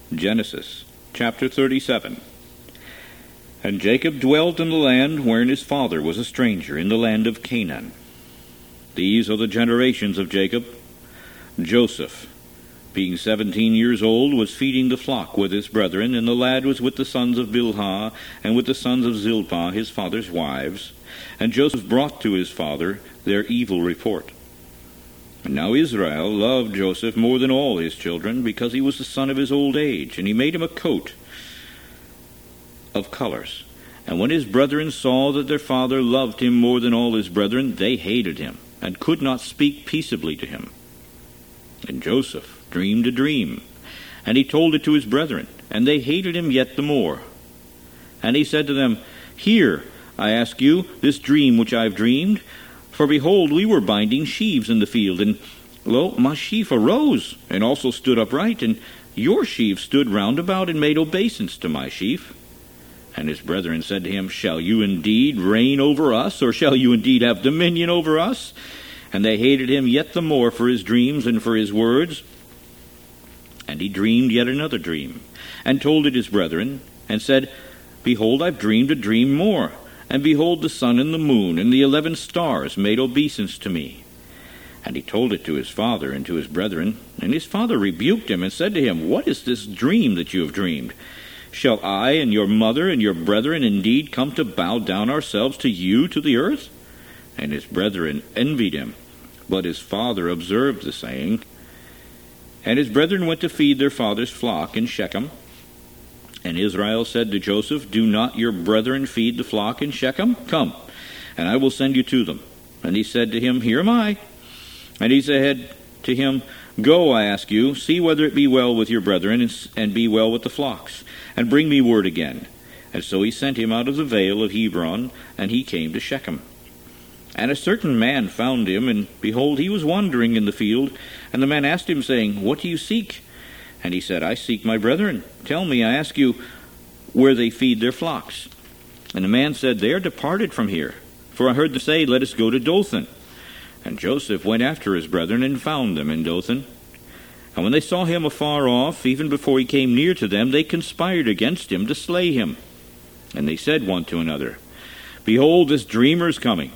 Genesis chapter 37. And Jacob dwelt in the land wherein his father was a stranger, in the land of Canaan. These are the generations of Jacob. Joseph, being 17 years old, was feeding the flock with his brethren, and the lad was with the sons of Bilhah, and with the sons of Zilpah, his father's wives. And Joseph brought to his father their evil report. And now Israel loved Joseph more than all his children, because he was the son of his old age, and he made him a coat of colors. And when his brethren saw that their father loved him more than all his brethren, they hated him, and could not speak peaceably to him. And Joseph dreamed a dream, and he told it to his brethren, and they hated him yet the more. And he said to them, Hear, I ask you, this dream which I have dreamed. For behold, we were binding sheaves in the field, and lo, my sheaf arose, and also stood upright, and your sheaves stood round about, and made obeisance to my sheaf. And his brethren said to him, Shall you indeed reign over us, or shall you indeed have dominion over us? And they hated him yet the more for his dreams and for his words. And he dreamed yet another dream, and told it his brethren, and said, Behold, I've dreamed a dream more. And behold, the sun and the moon and the 11 stars made obeisance to me. And he told it to his father and to his brethren. And his father rebuked him and said to him, What is this dream that you have dreamed? Shall I and your mother and your brethren indeed come to bow down ourselves to you to the earth? And his brethren envied him. But his father observed the saying. And his brethren went to feed their father's flock in Shechem. And Israel said to Joseph, Do not your brethren feed the flock in Shechem? Come, and I will send you to them. And he said to him, Here am I. And he said to him, Go, I ask you, see whether it be well with your brethren, and be well with the flocks, and bring me word again. And so he sent him out of the vale of Hebron, and he came to Shechem. And a certain man found him, and behold, he was wandering in the field. And the man asked him, saying, What do you seek? And he said, I seek my brethren. Tell me, I ask you, where they feed their flocks. And the man said, They are departed from here. For I heard them say, Let us go to Dothan. And Joseph went after his brethren, and found them in Dothan. And when they saw him afar off, even before he came near to them, they conspired against him to slay him. And they said one to another, Behold, this dreamer is coming.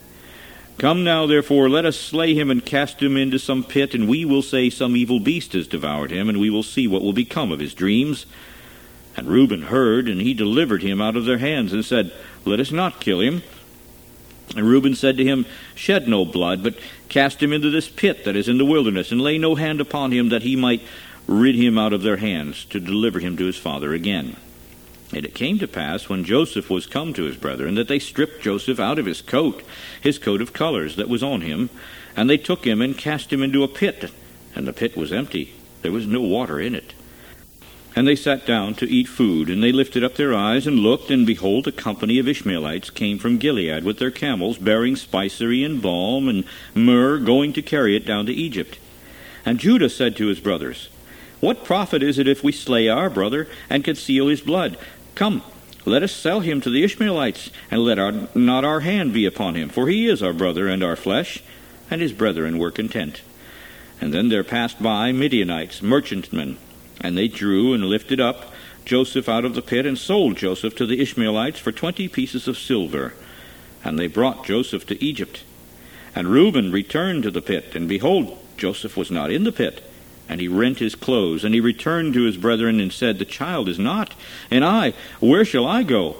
Come now, therefore, let us slay him and cast him into some pit, and we will say some evil beast has devoured him, and we will see what will become of his dreams. And Reuben heard, and he delivered him out of their hands, and said, Let us not kill him. And Reuben said to him, Shed no blood, but cast him into this pit that is in the wilderness, and lay no hand upon him, that he might rid him out of their hands, to deliver him to his father again. And it came to pass, when Joseph was come to his brethren, that they stripped Joseph out of his coat of colors that was on him, and they took him and cast him into a pit. And the pit was empty, there was no water in it. And they sat down to eat food, and they lifted up their eyes and looked, and behold, a company of Ishmaelites came from Gilead with their camels, bearing spicery and balm and myrrh, going to carry it down to Egypt. And Judah said to his brothers, What profit is it if we slay our brother and conceal his blood? Come, let us sell him to the Ishmaelites, and let not our hand be upon him, for he is our brother and our flesh. And his brethren were content. And then there passed by Midianites, merchantmen, and they drew and lifted up Joseph out of the pit, and sold Joseph to the Ishmaelites for 20 pieces of silver. And they brought Joseph to Egypt. And Reuben returned to the pit, and behold, Joseph was not in the pit. And he rent his clothes, and he returned to his brethren, and said, The child is not, and I, where shall I go?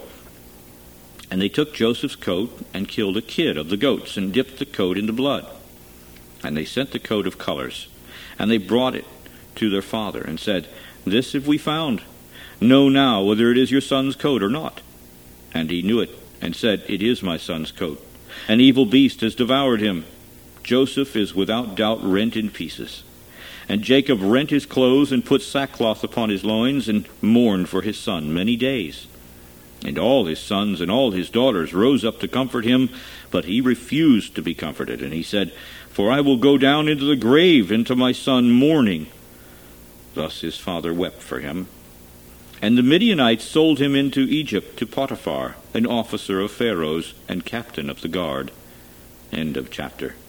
And they took Joseph's coat, and killed a kid of the goats, and dipped the coat in the blood. And they sent the coat of colors, and they brought it to their father, and said, This have we found. Know now whether it is your son's coat or not. And he knew it, and said, It is my son's coat. An evil beast has devoured him. Joseph is without doubt rent in pieces. And Jacob rent his clothes, and put sackcloth upon his loins, and mourned for his son many days. And all his sons and all his daughters rose up to comfort him, but he refused to be comforted. And he said, For I will go down into the grave, into my son mourning. Thus his father wept for him. And the Midianites sold him into Egypt to Potiphar, an officer of Pharaoh's and captain of the guard. End of chapter.